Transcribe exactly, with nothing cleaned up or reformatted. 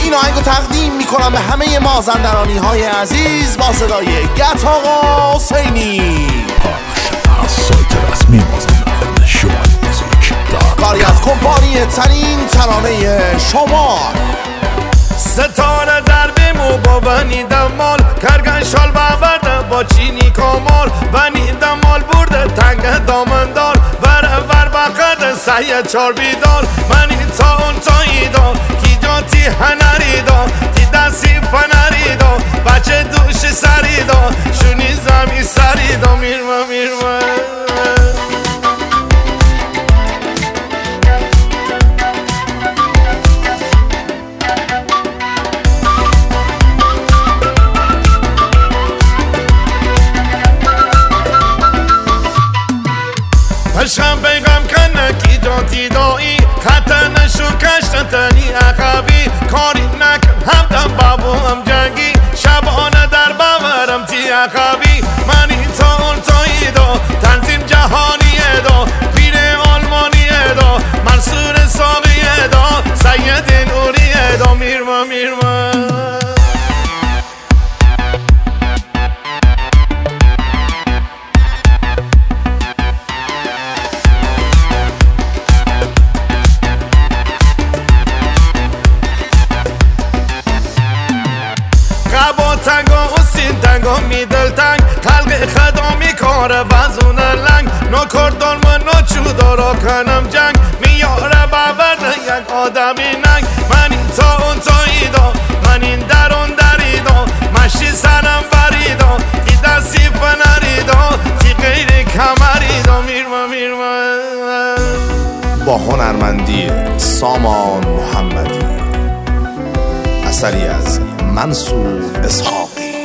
این آهنگو تقدیم میکنم به همه مازندرانی های عزیز با صدای گت آقا حسینی. از سایت رسمی مازندران شمال موزیک کاری از کمپانی ترین ترانه شمال. ستاره در بیمو با ونی دمال کرگن شال بورده با چینی کامال ونی دمال برده تنگ دامندار ور ور بقد سعی چار بیدار منی تا اون تایی دا کی جاتی هنری دا تی دستی فنری دا بچه دوش سری دا شونی زمی سری دا میرمه میرمه پشم بیغم کنه کی جاتی دایی خطه نشو کشتنی عقبی کاری نکن همدم بابو هم جنگی شبانه در بورم تی عقبی منی تا اون تایی دا تنظیم جهانیه دا پیر آلمانیه دا منصور ساقیه دا سید نوریه دا میرما میرما با تنگا و سین تنگا میدل تنگ خلق خدا میکاره بزون لنگ نو کردان من نو چودارا کنم جنگ میاره ببرده یک آدمی ننگ من این تا اون تایی دا من این در اون دری دا مشی سرم بری دا تی دستی فنری دا تی غیر کمری دا میرما میرما با هنرمندی سامان محمدی، اثری از منصور اسحاقی.